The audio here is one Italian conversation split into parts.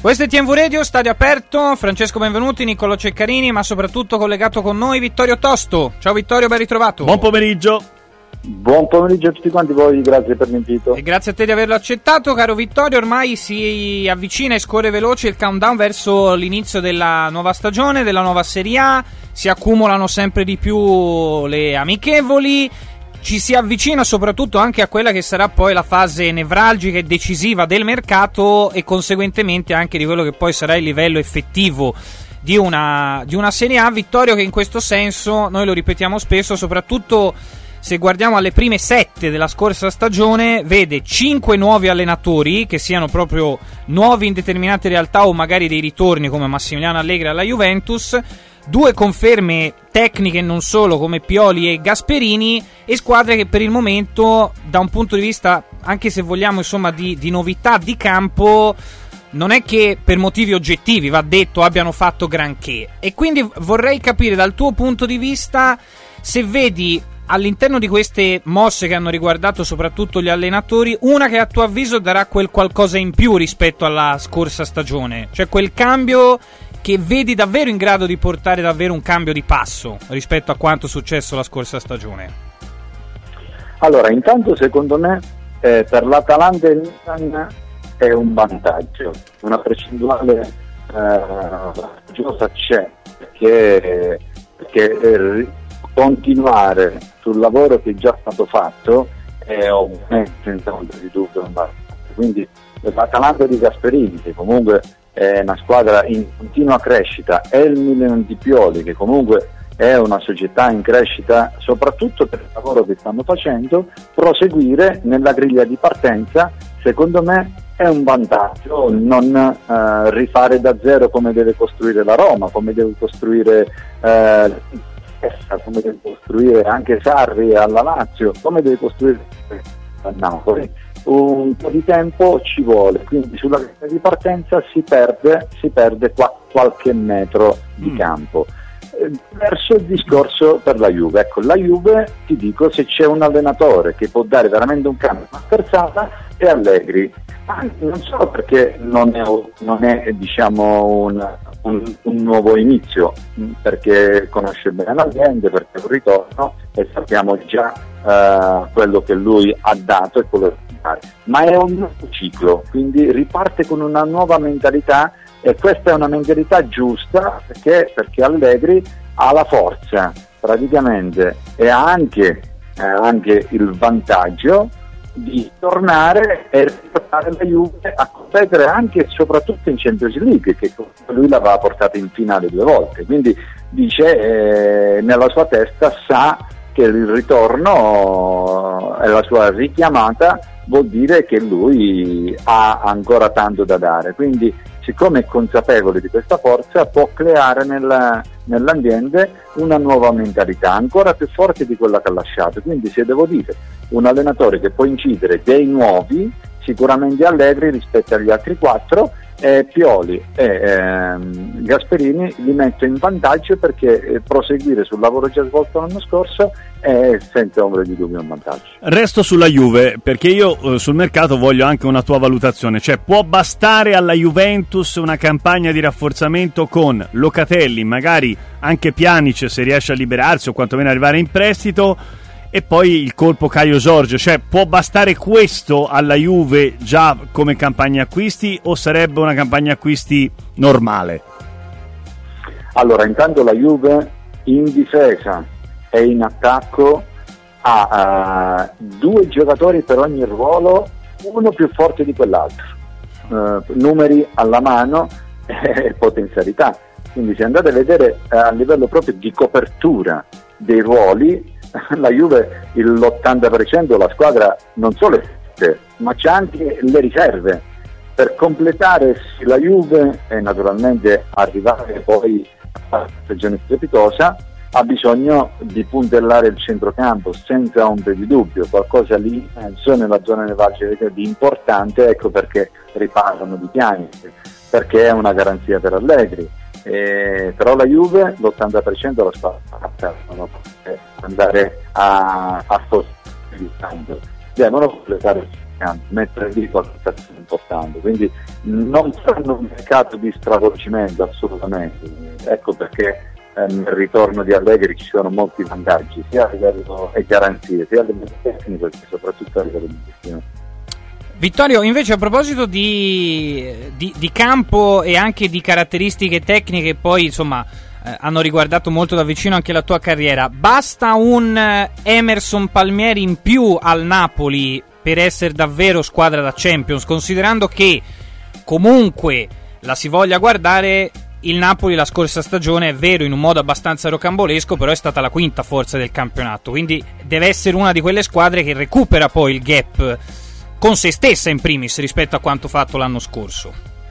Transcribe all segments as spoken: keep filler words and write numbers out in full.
Questo è T M V Radio, stadio aperto, Francesco Benvenuti, Niccolò Ceccarini, ma soprattutto collegato con noi Vittorio Tosto. Ciao Vittorio, ben ritrovato. Buon pomeriggio. Buon pomeriggio a tutti quanti voi, grazie per l'invito. E grazie a te di averlo accettato, caro Vittorio. Ormai si avvicina e scorre veloce il countdown verso l'inizio della nuova stagione, della nuova Serie A. Si accumulano sempre di più le amichevoli. Ci si avvicina soprattutto anche a quella che sarà poi la fase nevralgica e decisiva del mercato e conseguentemente anche di quello che poi sarà il livello effettivo di una, di una Serie A. Vittorio, che in questo senso, noi lo ripetiamo spesso, soprattutto se guardiamo alle prime sette della scorsa stagione, vede cinque nuovi allenatori, che siano proprio nuovi in determinate realtà o magari dei ritorni come Massimiliano Allegri alla Juventus, due conferme tecniche non solo come Pioli e Gasperini, e squadre che per il momento, da un punto di vista anche se vogliamo insomma di, di novità di campo, non è che per motivi oggettivi, va detto, abbiano fatto granché. E quindi vorrei capire dal tuo punto di vista se vedi all'interno di queste mosse che hanno riguardato soprattutto gli allenatori una che a tuo avviso darà quel qualcosa in più rispetto alla scorsa stagione, cioè quel cambio che vedi davvero in grado di portare davvero un cambio di passo rispetto a quanto successo la scorsa stagione. Allora, intanto secondo me eh, per l'Atalanta e il Milan è un vantaggio, una percentuale eh, vantaggiosa c'è, perché, perché eh, continuare sul lavoro che è già stato fatto è ovviamente senza ombra di dubbio un vantaggio. Quindi l'Atalanta di Gasperini, che comunque è una squadra in continua crescita, e il Milan di Pioli, che comunque è una società in crescita soprattutto per il lavoro che stanno facendo, proseguire nella griglia di partenza secondo me è un vantaggio, non eh, rifare da zero come deve costruire la Roma, come deve costruire eh, come deve costruire anche Sarri alla Lazio, come deve costruire a Napoli. Un po' di tempo ci vuole, quindi sulla griglia di partenza si perde, si perde qua, qualche metro di mm. campo. Eh, verso il discorso per la Juve, ecco, la Juve, ti dico, se c'è un allenatore che può dare veramente un cambio, una sterzata, è Allegri, ma non solo perché non è, non è diciamo un, un, un nuovo inizio, perché conosce bene l'ambiente, perché è un ritorno e sappiamo già uh, quello che lui ha dato e quello che fare. Ma è un nuovo ciclo, quindi riparte con una nuova mentalità, e questa è una mentalità giusta perché, perché Allegri ha la forza praticamente e ha anche, eh, anche il vantaggio di tornare e riportare la Juve a competere anche e soprattutto in Champions League, che lui l'aveva portata in finale due volte, quindi dice eh, nella sua testa sa che il ritorno e la sua richiamata vuol dire che lui ha ancora tanto da dare, quindi siccome è consapevole di questa forza può creare nel, nell'ambiente una nuova mentalità ancora più forte di quella che ha lasciato. Quindi se devo dire un allenatore che può incidere dei nuovi, sicuramente Allegri rispetto agli altri quattro, eh, Pioli e ehm, Gasperini li metto in vantaggio perché eh, proseguire sul lavoro già svolto l'anno scorso è senza ombra di dubbio un vantaggio. Resto sulla Juve perché io eh, sul mercato voglio anche una tua valutazione, cioè può bastare alla Juventus una campagna di rafforzamento con Locatelli, magari anche Pjanic se riesce a liberarsi o quantomeno arrivare in prestito, e poi il colpo Caio Giorgio, cioè può bastare questo alla Juve già come campagna acquisti o sarebbe una campagna acquisti normale? Allora, intanto la Juve in difesa e in attacco ha uh, due giocatori per ogni ruolo, uno più forte di quell'altro, uh, numeri alla mano e potenzialità, quindi se andate a vedere uh, a livello proprio di copertura dei ruoli, la Juve l'ottanta per cento la squadra non solo è, ma c'è anche le riserve per completare la Juve e naturalmente arrivare poi alla stagione strepitosa. Ha bisogno di puntellare il centrocampo senza ombre di dubbio, qualcosa lì penso nella zona nevralgica di importante, ecco perché riparano di piani, perché è una garanzia per Allegri. Eh, però la Juve l'ottanta per cento la squadra non può andare a, a forzare, devono completare il cercando, mettere lì qualcosa di importante, quindi non fanno un mercato di stravolgimento assolutamente, ecco perché eh, nel ritorno di Allegri ci sono molti vantaggi, sia a livello e garanzie, sia a livello tecnico che soprattutto a livello di investimento. Vittorio, invece a proposito di, di, di campo e anche di caratteristiche tecniche, poi insomma eh, hanno riguardato molto da vicino anche la tua carriera, basta un eh, Emerson Palmieri in più al Napoli per essere davvero squadra da Champions, considerando che comunque la si voglia guardare, il Napoli la scorsa stagione è vero in un modo abbastanza rocambolesco, però è stata la quinta forza del campionato, quindi deve essere una di quelle squadre che recupera poi il gap con se stessa in primis rispetto a quanto fatto l'anno scorso.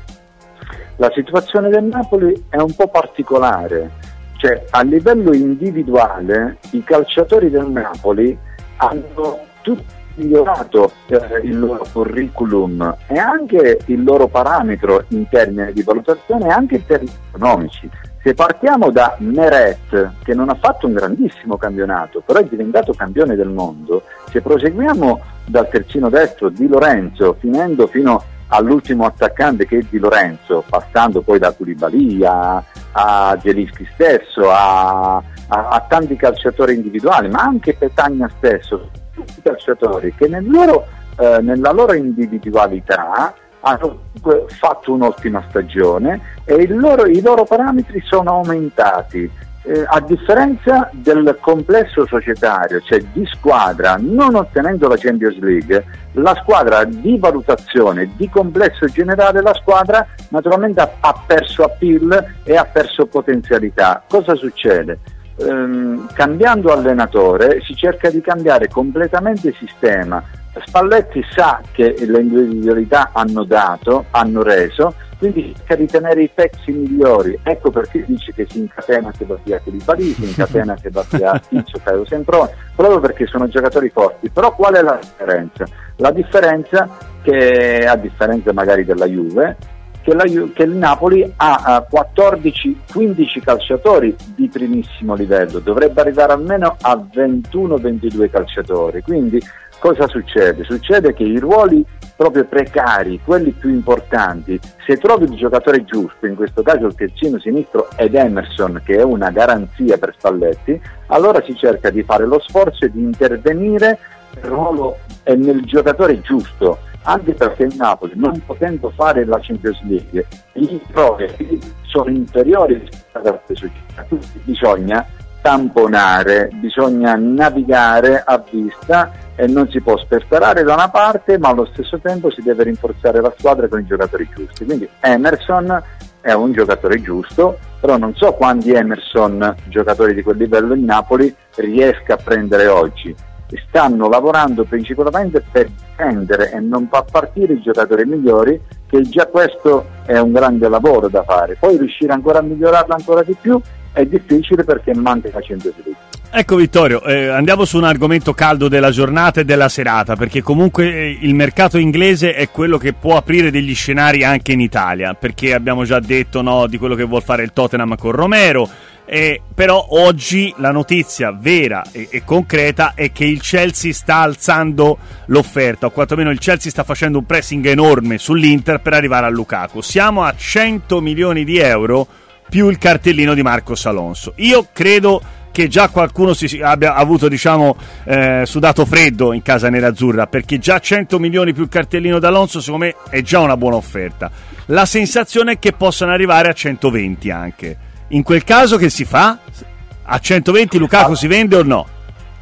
La situazione del Napoli è un po' particolare, cioè a livello individuale i calciatori del Napoli hanno tutti migliorato eh, il loro curriculum e anche il loro parametro in termini di valutazione e anche in termini economici. Se partiamo da Meret, che non ha fatto un grandissimo campionato, però è diventato campione del mondo, se proseguiamo dal terzino destro Di Lorenzo, finendo fino all'ultimo attaccante che è Di Lorenzo, passando poi da Koulibaly a, a Zielinski stesso, a, a, a tanti calciatori individuali, ma anche Petagna stesso, tutti calciatori che nel loro, eh, nella loro individualità hanno fatto un'ottima stagione e il loro, i loro parametri sono aumentati, eh, a differenza del complesso societario, cioè di squadra, non ottenendo la Champions League, la squadra di valutazione, di complesso generale, la squadra naturalmente ha, ha perso appeal e ha perso potenzialità. Cosa succede? Ehm, cambiando allenatore si cerca di cambiare completamente il sistema. Spalletti sa che le individualità hanno dato, hanno reso, quindi cerca di tenere i pezzi migliori. Ecco perché dice che si incatena se va via Koulibaly, si incatena se va via Tizio, Caio Semproni, proprio perché sono giocatori forti. Però qual è la differenza? La differenza che, a differenza magari della Juve, che, la Ju- che il Napoli ha quattordici quindici calciatori di primissimo livello, dovrebbe arrivare almeno a ventuno ventidue calciatori, quindi cosa succede? Succede che i ruoli proprio precari, quelli più importanti, se trovi il giocatore giusto, in questo caso il terzino sinistro ed Emerson, che è una garanzia per Spalletti, allora si cerca di fare lo sforzo e di intervenire nel ruolo e nel giocatore giusto, anche perché il Napoli, non potendo fare la Champions League, i progressi sono inferiori rispetto ad altre società, quindi bisogna tamponare, bisogna navigare a vista e non si può sperperare da una parte, ma allo stesso tempo si deve rinforzare la squadra con i giocatori giusti. Quindi Emerson è un giocatore giusto, però non so quanti Emerson, giocatori di quel livello in Napoli, riesca a prendere oggi. Stanno lavorando principalmente per prendere e non far partire i giocatori migliori, che già questo è un grande lavoro da fare. Poi riuscire ancora a migliorarlo ancora di più è difficile perché manca la Champions League. Ecco Vittorio, eh, andiamo su un argomento caldo della giornata e della serata, perché comunque eh, il mercato inglese è quello che può aprire degli scenari anche in Italia, perché abbiamo già detto no, di quello che vuol fare il Tottenham con Romero, eh, però oggi la notizia vera e, e concreta è che il Chelsea sta alzando l'offerta, o quantomeno il Chelsea sta facendo un pressing enorme sull'Inter per arrivare a Lukaku. Siamo a cento milioni di euro più il cartellino di Marcos Alonso. Io credo che già qualcuno si abbia avuto, diciamo, eh, sudato freddo in casa nerazzurra, perché già cento milioni più il cartellino d'Alonso secondo me è già una buona offerta. La sensazione è che possano arrivare a centoventi anche. In quel caso che si fa? A centoventi Lukaku si vende o no?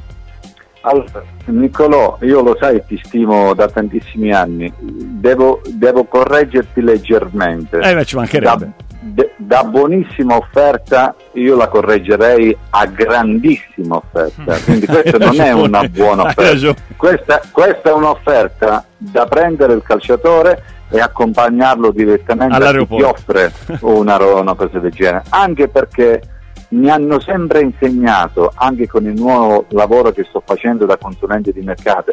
Allora, Niccolò, io lo sai, ti stimo da tantissimi anni, devo, devo correggerti leggermente. Eh beh, ci mancherebbe. Da... De, da buonissima offerta io la correggerei a grandissima offerta, quindi questa non è una buona offerta, questa, questa è un'offerta da prendere il calciatore e accompagnarlo direttamente a chi ti offre una, una cosa del genere, anche perché mi hanno sempre insegnato, anche con il nuovo lavoro che sto facendo da consulente di mercato,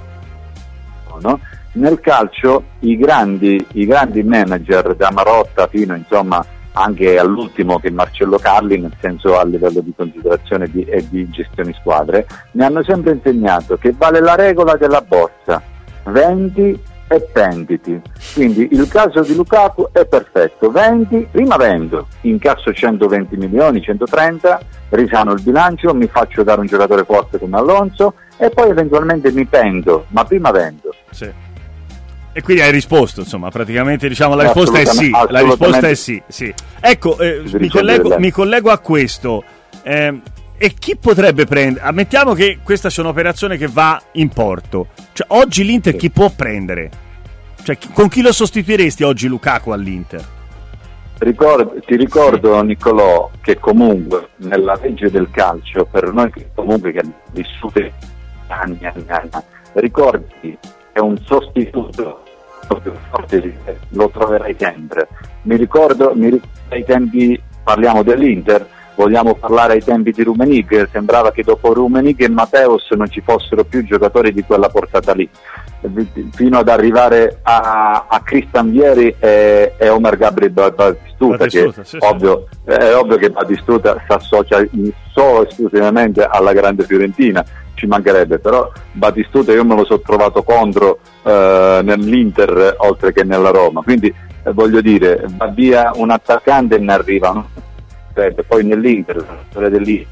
no? Nel calcio i grandi, i grandi manager, da Marotta fino insomma anche all'ultimo che è Marcello Carli, nel senso a livello di considerazione di, e di gestione squadre, mi hanno sempre insegnato che vale la regola della borsa. vendi e penditi. Quindi il caso di Lukaku è perfetto: vendi, prima vendo, incasso centoventi milioni, centotrenta, risano il bilancio, mi faccio dare un giocatore forte come Alonso e poi eventualmente mi pendo, ma prima vendo. Sì. E quindi hai risposto, insomma, praticamente diciamo la risposta è sì, la risposta è sì, sì. Ecco, eh, mi, collego, mi collego a questo. Eh, e chi potrebbe prendere? Ammettiamo che questa sia un'operazione che va in porto. Cioè, oggi l'Inter sì. chi può prendere? Cioè, chi, con chi lo sostituiresti oggi Lukaku all'Inter? Ricordo, ti ricordo, Niccolò, che comunque nella legge del calcio, per noi che comunque che abbiamo vissuto anni e anni, anni, ricordi che un sostituto più forte lo troverai sempre. Mi ricordo, mi ricordo ai tempi, parliamo dell'Inter, vogliamo parlare ai tempi di Rummenigge, sembrava che dopo Rummenigge e Matthäus non ci fossero più giocatori di quella portata lì, fino ad arrivare a, a Christian Vieri e, e Omar Gabriel Batistuta, Batistuta che sì, ovvio, sì. È ovvio che Batistuta si associa solo esclusivamente alla grande Fiorentina, ci mancherebbe, però Batistuta io me lo sono trovato contro eh, nell'Inter oltre che nella Roma, quindi eh, voglio dire, va via un attaccante e ne arriva, no? Poi nell'Inter, la storia dell'Inter,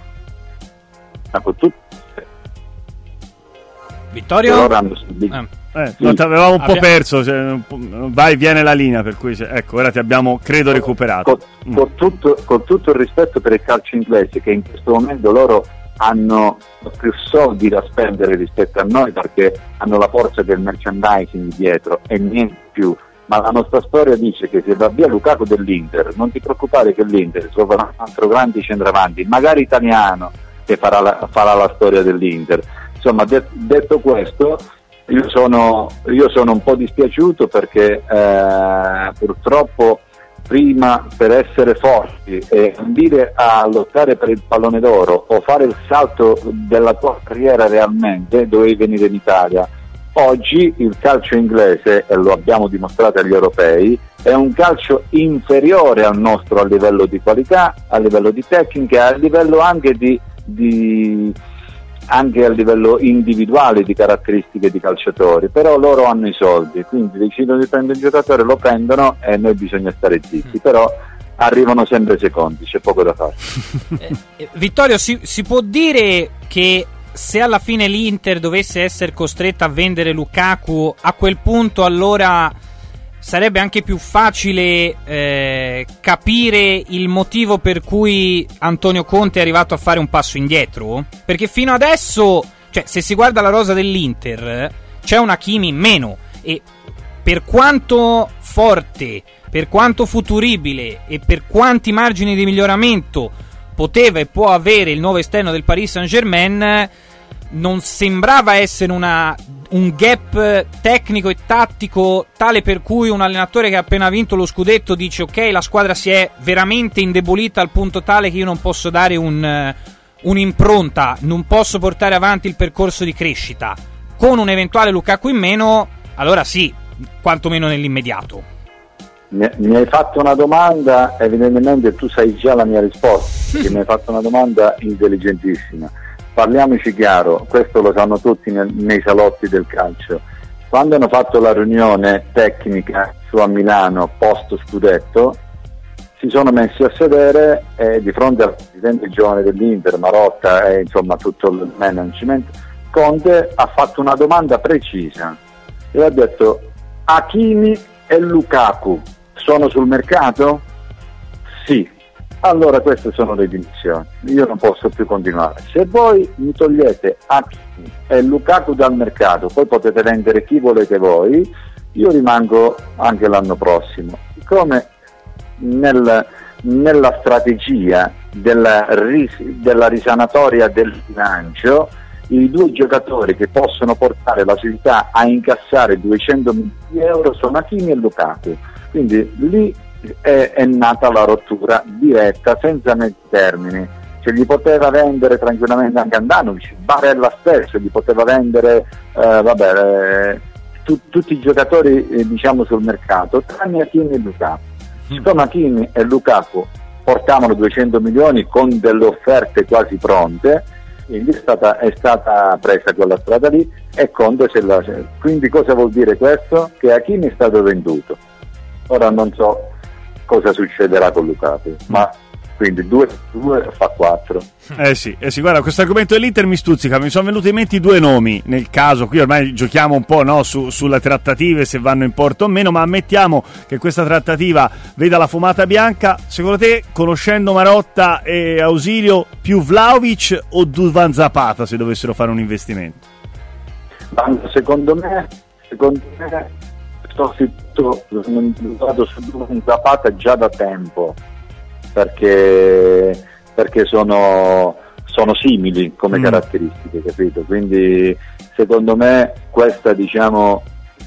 Vittorio? Eh, eh, sì. Ti avevamo un po' Abbia... perso, cioè, vai, viene la linea, per cui ecco, ora ti abbiamo credo recuperato. Con, mm. con, tutto, con tutto il rispetto per il calcio inglese, che in questo momento loro hanno più soldi da spendere rispetto a noi perché hanno la forza del merchandising dietro e niente più. Ma la nostra storia dice che se va via Lukaku dell'Inter, non ti preoccupare che l'Inter troverà un altro grande centravanti, magari italiano, che farà la, farà la storia dell'Inter. Insomma, de- detto questo, io sono, io sono un po' dispiaciuto perché eh, purtroppo prima, per essere forti e andare a lottare per il pallone d'oro o fare il salto della tua carriera realmente, dovevi venire in Italia. Oggi il calcio inglese, e lo abbiamo dimostrato agli europei, è un calcio inferiore al nostro a livello di qualità, a livello di tecnica, a livello anche di, di anche a livello individuale di caratteristiche di calciatori, però loro hanno i soldi, quindi decidono di prendere un giocatore, lo prendono e noi bisogna stare zitti, però arrivano sempre secondi, c'è poco da fare. eh, Vittorio, si, si può dire che se alla fine l'Inter dovesse essere costretta a vendere Lukaku, a quel punto allora sarebbe anche più facile eh, capire il motivo per cui Antonio Conte è arrivato a fare un passo indietro? Perché fino adesso, cioè, se si guarda la rosa dell'Inter, c'è un Hakimi in meno e per quanto forte, per quanto futuribile e per quanti margini di miglioramento poteva e può avere il nuovo esterno del Paris Saint-Germain, non sembrava essere una, un gap tecnico e tattico tale per cui un allenatore che ha appena vinto lo scudetto dice ok, la squadra si è veramente indebolita al punto tale che io non posso dare un, un'impronta, non posso portare avanti il percorso di crescita. Con un eventuale Lukaku in meno, allora sì, quantomeno nell'immediato. Mi, mi hai fatto una domanda, evidentemente tu sai già la mia risposta, perché mi hai fatto una domanda intelligentissima. Parliamoci chiaro, questo lo sanno tutti nel, nei salotti del calcio. Quando hanno fatto la riunione tecnica su a Milano post scudetto, si sono messi a sedere e di fronte al presidente giovane dell'Inter, Marotta e insomma tutto il management, Conte ha fatto una domanda precisa e ha detto: Hakimi e Lukaku sono sul mercato? Sì. Allora queste sono le dimissioni, io non posso più continuare. Se voi mi togliete Hakimi e Lukaku dal mercato, poi potete vendere chi volete voi, io rimango anche l'anno prossimo. Siccome nel, nella strategia della, ris, della risanatoria del bilancio, i due giocatori che possono portare la società a incassare duecento milioni di euro sono Hakimi e Lukaku, quindi lì È, è nata la rottura diretta, senza mezzi termini. Cioè, gli poteva vendere tranquillamente anche Andanovic, Barella stesso gli poteva vendere eh, vabbè, eh, tu, tutti i giocatori eh, diciamo sul mercato, tranne Hakimi e Lukaku. Siccome Hakimi e Lukaku portavano duecento milioni con delle offerte quasi pronte, quindi è stata, è stata presa quella strada lì e Conte se la... Quindi cosa vuol dire questo? Che Hakim è stato venduto. Ora non so cosa succederà con Lukaku, ma quindi due fa quattro. Eh sì, eh sì, guarda, questo argomento dell'Inter mi stuzzica, mi sono venuti in mente due nomi, nel caso, qui ormai giochiamo un po', no, su, sulle trattative, se vanno in porto o meno, ma ammettiamo che questa trattativa veda la fumata bianca. Secondo te, conoscendo Marotta e Ausilio, più Vlahovic o Duvan Zapata se dovessero fare un investimento? Secondo me, secondo me sto stato su Duvan Zapata già da tempo, perché, perché sono, sono simili come mm. caratteristiche, capito? Quindi secondo me questa, diciamo,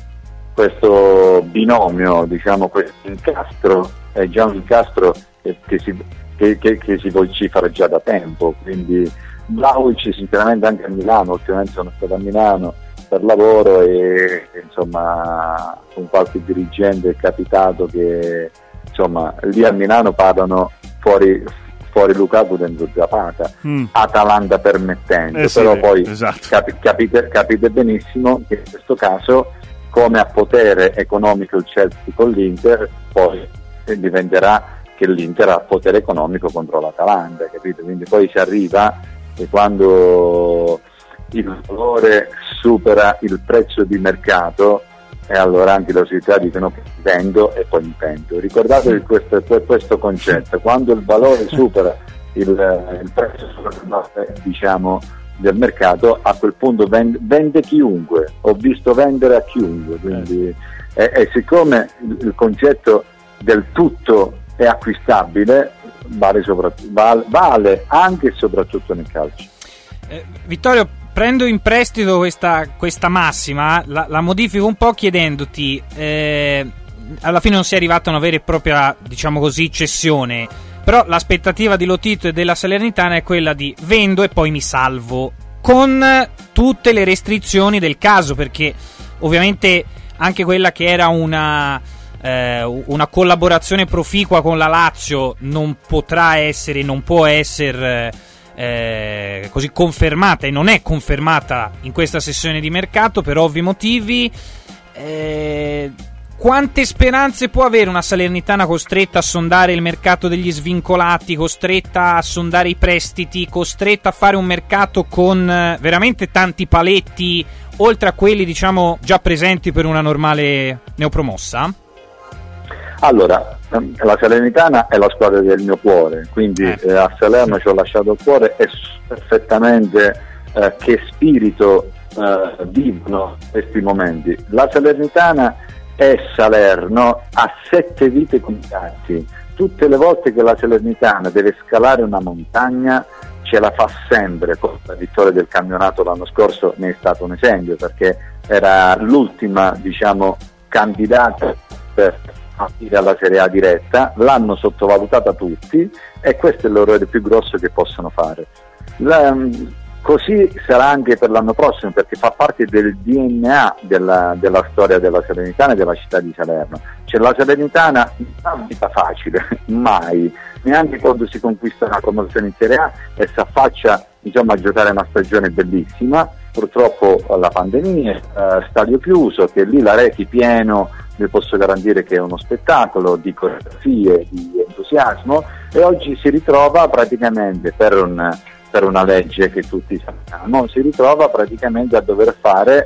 questo binomio, diciamo, questo incastro è già un incastro che, che si che, che, che si vocifera già da tempo. Quindi Vlahovic sinceramente anche a Milano, ultimamente sono stato a Milano per lavoro e insomma con qualche dirigente è capitato che insomma lì a Milano parlano fuori, fuori Lukaku dentro Zapata, mm. Atalanta permettendo, eh sì, però poi esatto. capi, capite, capite benissimo che in questo caso, come a potere economico il Chelsea con l'Inter, poi diventerà che l'Inter ha potere economico contro l'Atalanta, capite? Quindi poi si arriva che quando il valore supera il prezzo di mercato, e allora anche le società dicono che vendo e poi mi pento. Ricordatevi questo, questo concetto: quando il valore supera il, il prezzo, diciamo, del mercato, a quel punto vende, vende chiunque. Ho visto vendere a chiunque, quindi e, e siccome il concetto del tutto è acquistabile, vale, vale, vale anche e soprattutto nel calcio. eh, Vittorio, prendo in prestito questa, questa massima, la, la modifico un po' chiedendoti, eh, alla fine non si è arrivato a una vera e propria, diciamo così, cessione, però l'aspettativa di Lotito e della Salernitana è quella di vendo e poi mi salvo, con tutte le restrizioni del caso, perché ovviamente anche quella che era una, eh, una collaborazione proficua con la Lazio non potrà essere, non può essere Eh, così confermata, e non è confermata in questa sessione di mercato per ovvi motivi. Eh, quante speranze può avere una Salernitana costretta a sondare il mercato degli svincolati, costretta a sondare i prestiti, costretta a fare un mercato con eh, veramente tanti paletti, oltre a quelli, diciamo, già presenti per una normale neopromossa? Allora, la Salernitana è la squadra del mio cuore, quindi eh. Eh, a Salerno ci ho lasciato il cuore e perfettamente eh, che spirito eh, vivono questi momenti. La Salernitana è Salerno, ha sette vite contatti. Tutte le volte che la Salernitana deve scalare una montagna ce la fa sempre. Con la vittoria del campionato l'anno scorso ne è stato un esempio, perché era l'ultima, diciamo, candidata per alla Serie A diretta, l'hanno sottovalutata tutti e questo è l'errore più grosso che possono fare. La, così sarà anche per l'anno prossimo, perché fa parte del D N A della, della storia della Salernitana e della città di Salerno. Cioè la Salernitana non ha vita facile, mai, neanche quando si conquista una promozione in Serie A e si affaccia, diciamo, a giocare una stagione bellissima. Purtroppo la pandemia, eh, stadio chiuso, che lì la reti pieno, vi posso garantire che è uno spettacolo di coreografie, di entusiasmo, e oggi si ritrova praticamente per, un, per una legge che tutti sappiamo, si ritrova praticamente a dover fare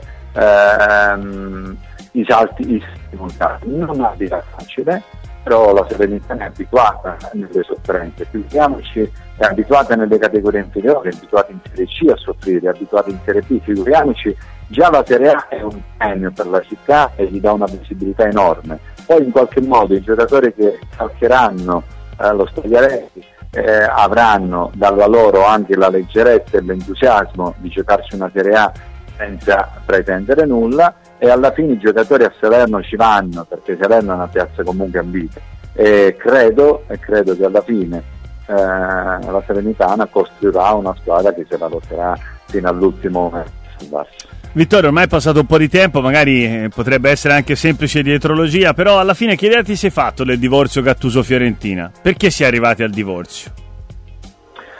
ehm, i salti, i salti. Non è vita facile, però la Salernitana è abituata nelle sofferenze, figuriamoci, è abituata nelle categorie inferiori, è abituata in Serie C a soffrire, è abituata in Serie B, figuriamoci. Già la Serie A è un premio per la città e gli dà una visibilità enorme. Poi in qualche modo i giocatori che calcheranno eh, lo Stagliarelli eh, avranno dalla loro anche la leggerezza e l'entusiasmo di giocarci una Serie A senza pretendere nulla, e alla fine i giocatori a Salerno ci vanno, perché Salerno è una piazza comunque ambita, e credo, e credo che alla fine eh, la Salernitana costruirà una squadra che se la lotterà fino all'ultimo momento a salvarsi. Vittorio, ormai è passato un po' di tempo, magari potrebbe essere anche semplice dietrologia, però alla fine che idea ti sei fatto del divorzio Gattuso-Fiorentina? Perché si è arrivati al divorzio?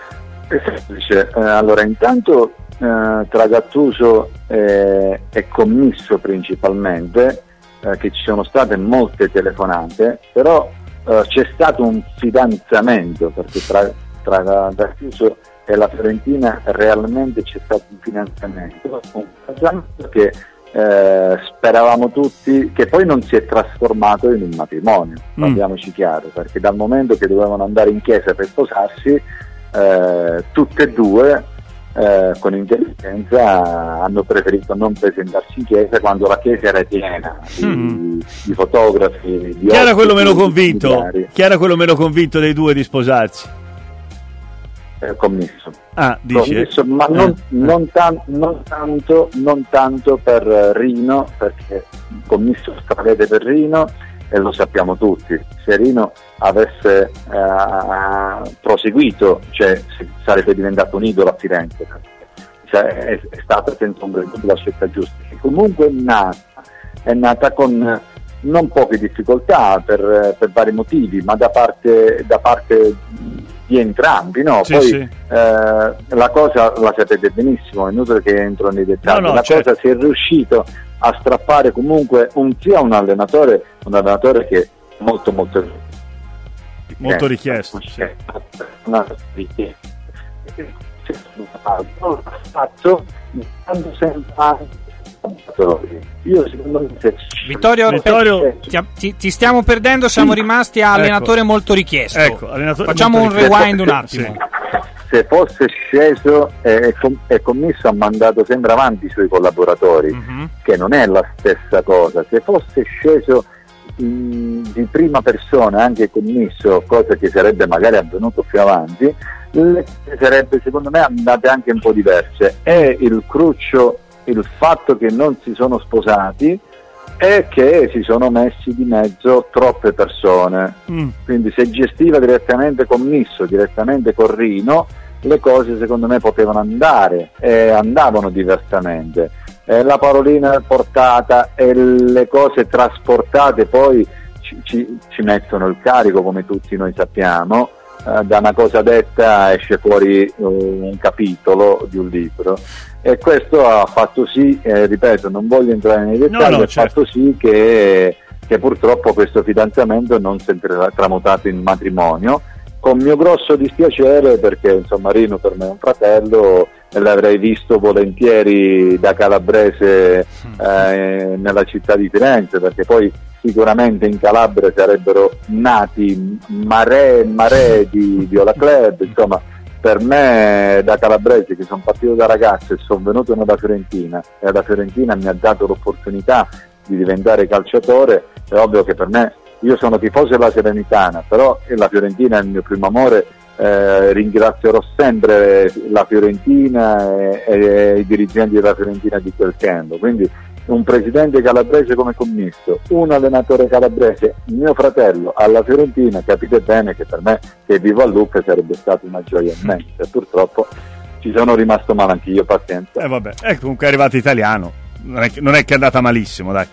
È semplice. Eh, allora, intanto eh, tra Gattuso e, e Commisso principalmente, eh, che ci sono state molte telefonate, però eh, c'è stato un fidanzamento, perché tra, tra Gattuso e la Fiorentina realmente c'è stato un finanziamento, un fidanzamento che eh, speravamo tutti, che poi non si è trasformato in un matrimonio, mm. parliamoci chiaro, perché dal momento che dovevano andare in chiesa per sposarsi, eh, tutte e due eh, con intelligenza hanno preferito non presentarsi in chiesa quando la chiesa era piena di, mm. di fotografi, di chi era quello meno convinto? Chi era quello meno convinto dei due di sposarsi? Eh, commisso, ah, dici, commisso ma eh. non, non, tan- non, tanto, non tanto per Rino, perché Commisso stravede per Rino e lo sappiamo tutti. Se Rino avesse eh, proseguito, cioè sarebbe diventato un idolo a Firenze, cioè, è, è stata senza ombra di dubbio la scelta giusta. E comunque è nata, è nata con non poche difficoltà per, per vari motivi, ma da parte, da parte di entrambi, no? Sì, Poi sì. Eh, la cosa la sapete benissimo, è inutile che entro nei dettagli. No, no, la certo. cosa si è riuscito a strappare comunque un sia un allenatore, un allenatore che è molto molto molto richiesto, eh, sì. una richiesta. Fatto quando sempre io secondo me se... Vittorio, Vittorio... Ti, ti, ti stiamo perdendo, siamo sì. rimasti a allenatore ecco. molto richiesto. Ecco, allenatore facciamo molto un richiesto. rewind un attimo. Sì. Se fosse sceso e eh, Commisso ha mandato sempre avanti i suoi collaboratori, mm-hmm. che non è la stessa cosa. Se fosse sceso mh, di prima persona anche Commisso, cosa che sarebbe magari avvenuto più avanti, le sarebbe secondo me andate anche un po' diverse. È il cruccio il fatto che non si sono sposati e che si sono messi di mezzo troppe persone, mm. quindi se gestiva direttamente Commisso, direttamente con Rino, le cose secondo me potevano andare e andavano diversamente. E la parolina portata e le cose trasportate poi ci, ci, ci mettono il carico, come tutti noi sappiamo. Uh, da una cosa detta esce fuori uh, un capitolo di un libro, e questo ha fatto sì, eh, ripeto, non voglio entrare nei dettagli, no, no, ha certo. fatto sì che, che purtroppo questo fidanzamento non si è tramutato in matrimonio, con mio grosso dispiacere, perché insomma Rino per me è un fratello e l'avrei visto volentieri da calabrese eh, nella città di Firenze, perché poi sicuramente in Calabria sarebbero nati maree maree di Viola Club. Insomma, per me da calabrese, che sono partito da ragazzo e sono venuto da Fiorentina, e la Fiorentina mi ha dato l'opportunità di diventare calciatore, è ovvio che per me, io sono tifoso della Salernitana, però la Fiorentina è il mio primo amore. Eh, ringrazierò sempre la Fiorentina e, e i dirigenti della Fiorentina di quel tempo. Quindi un presidente calabrese come Commisso, un allenatore calabrese, mio fratello alla Fiorentina, capite bene che per me, che vivo a Lucca, sarebbe stata una gioia immensa. Purtroppo ci sono rimasto male anche io, pazienza. Eh vabbè, è comunque è arrivato italiano, non è che, non è che è andata malissimo, dai.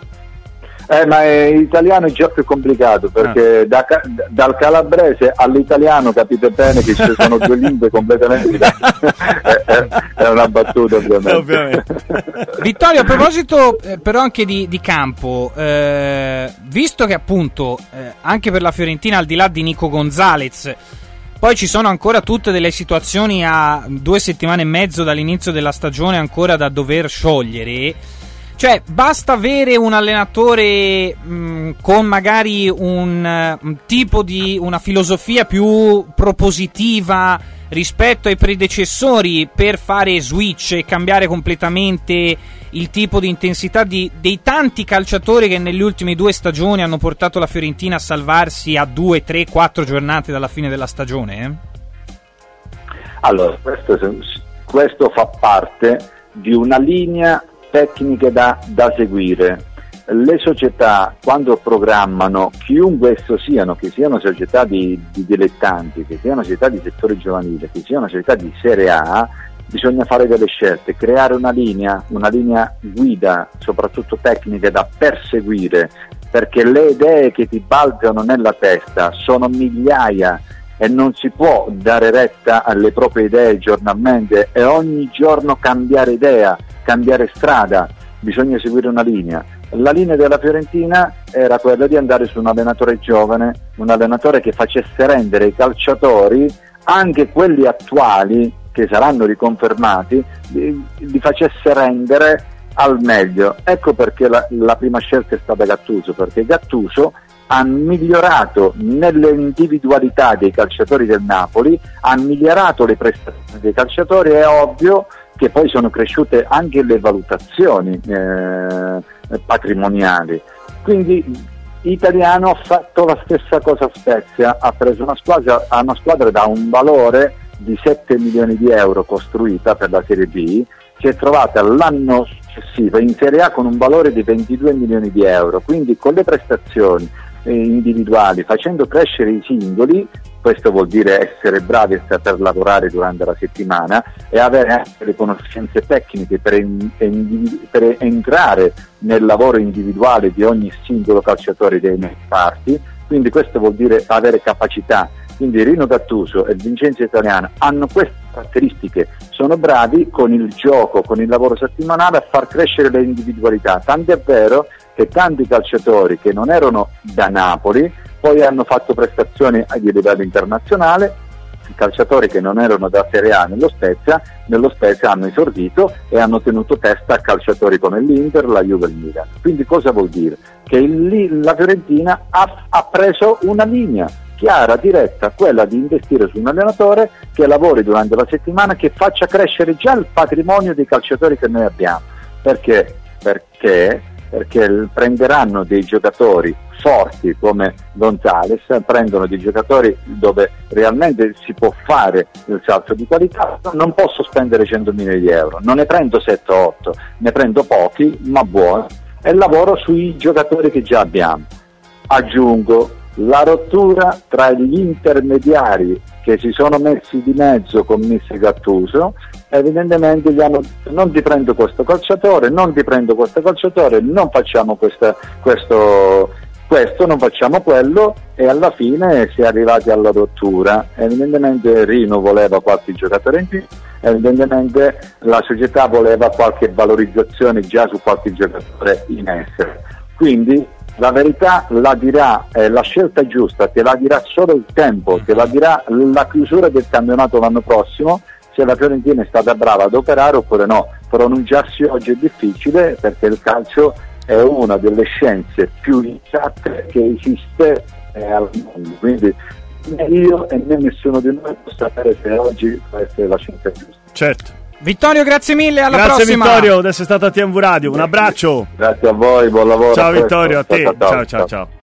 Eh, ma è, italiano è già più complicato, perché ah. da, dal calabrese all'italiano capite bene che ci sono due lingue completamente diverse. è, è una battuta, ovviamente. ovviamente. Vittorio, a proposito eh, però anche di, di campo, eh, visto che appunto eh, anche per la Fiorentina, al di là di Nico Gonzalez, poi ci sono ancora tutte delle situazioni a due settimane e mezzo dall'inizio della stagione ancora da dover sciogliere. Cioè, basta avere un allenatore mh, con magari un, un tipo di una filosofia più propositiva rispetto ai predecessori per fare switch e cambiare completamente il tipo di intensità di, dei tanti calciatori che negli ultimi due stagioni hanno portato la Fiorentina a salvarsi a due, tre, quattro giornate dalla fine della stagione? Eh? Allora, questo, questo fa parte di una linea tecniche da, da seguire. Le società, quando programmano, chiunque esso siano, che siano società di, di dilettanti, che siano società di settore giovanile, che siano società di Serie A, bisogna fare delle scelte, creare una linea, una linea guida, soprattutto tecniche, da perseguire, perché le idee che ti balzano nella testa sono migliaia e non si può dare retta alle proprie idee giornalmente e ogni giorno cambiare idea, cambiare strada, bisogna seguire una linea. La linea della Fiorentina era quella di andare su un allenatore giovane, un allenatore che facesse rendere i calciatori, anche quelli attuali che saranno riconfermati, li, li facesse rendere al meglio. Ecco perché la, la prima scelta è stata Gattuso, perché Gattuso ha migliorato nelle individualità dei calciatori del Napoli, ha migliorato le prestazioni dei calciatori. È ovvio che poi sono cresciute anche le valutazioni eh, patrimoniali. Quindi Italiano ha fatto la stessa cosa a Spezia, ha preso una squadra, ha una squadra da un valore di sette milioni di euro costruita per la Serie B, si è trovata l'anno successivo in Serie A con un valore di ventidue milioni di euro, quindi con le prestazioni eh, individuali, facendo crescere i singoli. Questo vuol dire essere bravi e saper lavorare durante la settimana e avere anche le conoscenze tecniche per, in, per entrare nel lavoro individuale di ogni singolo calciatore dei parti. Quindi questo vuol dire avere capacità. Quindi Rino Gattuso e Vincenzo Italiano hanno queste caratteristiche, sono bravi con il gioco, con il lavoro settimanale a far crescere le individualità, tanto è vero che tanti calciatori che non erano da Napoli poi hanno fatto prestazioni a livello internazionale, calciatori che non erano da Serie A nello Spezia, nello Spezia hanno esordito e hanno tenuto testa a calciatori come l'Inter, la Juve e il Milan. Quindi cosa vuol dire? Che il, la Fiorentina ha, ha preso una linea chiara, diretta, quella di investire su un allenatore che lavori durante la settimana, che faccia crescere già il patrimonio dei calciatori che noi abbiamo. Perché? Perché, perché prenderanno dei giocatori forti come Gonzales, prendono dei giocatori dove realmente si può fare il salto di qualità. Non posso spendere cento milioni di euro, non ne prendo sette o otto, ne prendo pochi ma buoni e lavoro sui giocatori che già abbiamo. Aggiungo la rottura tra gli intermediari che si sono messi di mezzo con mister Gattuso. Evidentemente gli hanno detto: non ti prendo questo calciatore, non ti prendo questo calciatore, non facciamo questa, questo, questo, non facciamo quello, e alla fine si è arrivati alla rottura. Evidentemente Rino voleva qualche giocatore in più, evidentemente la società voleva qualche valorizzazione già su qualche giocatore in essere. Quindi la verità la dirà, eh, la scelta giusta te la dirà solo il tempo, te la dirà la chiusura del campionato l'anno prossimo, se la Fiorentina è stata brava ad operare oppure no. Pronunciarsi oggi è difficile perché il calcio è una delle scienze più esatte che esiste eh, al mondo, quindi né io e né nessuno di noi può sapere se oggi può essere la scienza giusta. Certo. Vittorio, grazie mille, alla grazie prossima. Grazie Vittorio, adesso è stato a T M V Radio, un abbraccio. Grazie a voi, buon lavoro. Ciao Vittorio, a te, ciao ciao ciao. ciao.